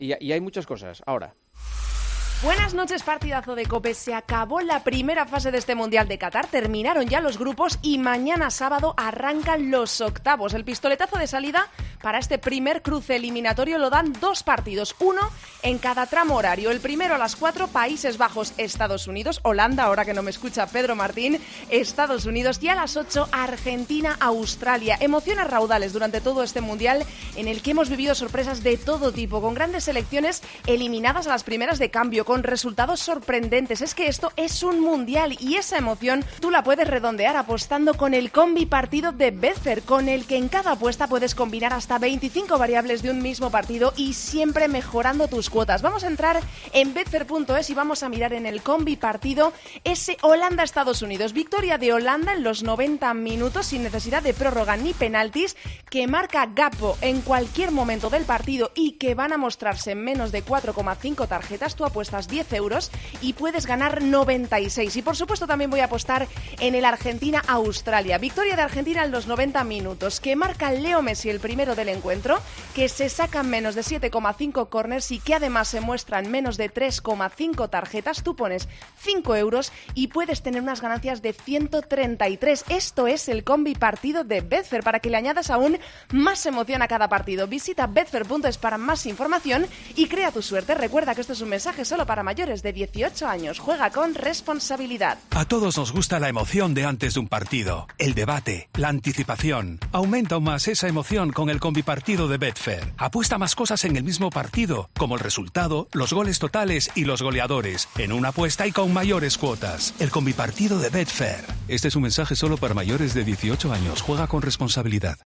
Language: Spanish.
Y hay muchas cosas. Ahora. Buenas noches, partidazo de COPE. Se acabó la primera fase de este Mundial de Qatar, terminaron ya los grupos y mañana sábado arrancan los octavos. El pistoletazo de salida para este primer cruce eliminatorio lo dan 2 partidos, uno en cada tramo horario. El primero a las 4, Países Bajos, Estados Unidos, Holanda, ahora que no me escucha Pedro Martín, Estados Unidos, y a las 8, Argentina, Australia. Emociones raudales durante todo este Mundial en el que hemos vivido sorpresas de todo tipo, con grandes selecciones eliminadas a las primeras de cambio, con resultados sorprendentes. Es que esto es un Mundial y esa emoción tú la puedes redondear apostando con el combi partido de Betfair, con el que en cada apuesta puedes combinar hasta 25 variables de un mismo partido y siempre mejorando tus cuotas. Vamos a entrar en betfair.es y vamos a mirar en el combi partido ese Holanda-Estados Unidos. Victoria de Holanda en los 90 minutos sin necesidad de prórroga ni penaltis, que marca Gakpo en cualquier momento del partido y que van a mostrarse en menos de 4,5 tarjetas. Tú apuestas 10 euros y puedes ganar 96. Y por supuesto también voy a apostar en el Argentina-Australia. Victoria de Argentina en los 90 minutos, que marca Leo Messi el primero del encuentro, que se sacan menos de 7,5 corners y que además se muestran menos de 3,5 tarjetas. Tú pones 5 euros y puedes tener unas ganancias de 133. Esto es el combi partido de Betfair, para que le añadas aún más emoción a cada partido. Visita betfair.es para más información y crea tu suerte. Recuerda que esto es un mensaje solo para mayores de 18 años. Juega con responsabilidad. A todos nos gusta la emoción de antes de un partido, el debate, la anticipación. Aumenta aún más esa emoción con el combipartido de Betfair. Apuesta más cosas en el mismo partido, como el resultado, los goles totales y los goleadores, en una apuesta y con mayores cuotas. El combipartido de Betfair. Este es un mensaje solo para mayores de 18 años. Juega con responsabilidad.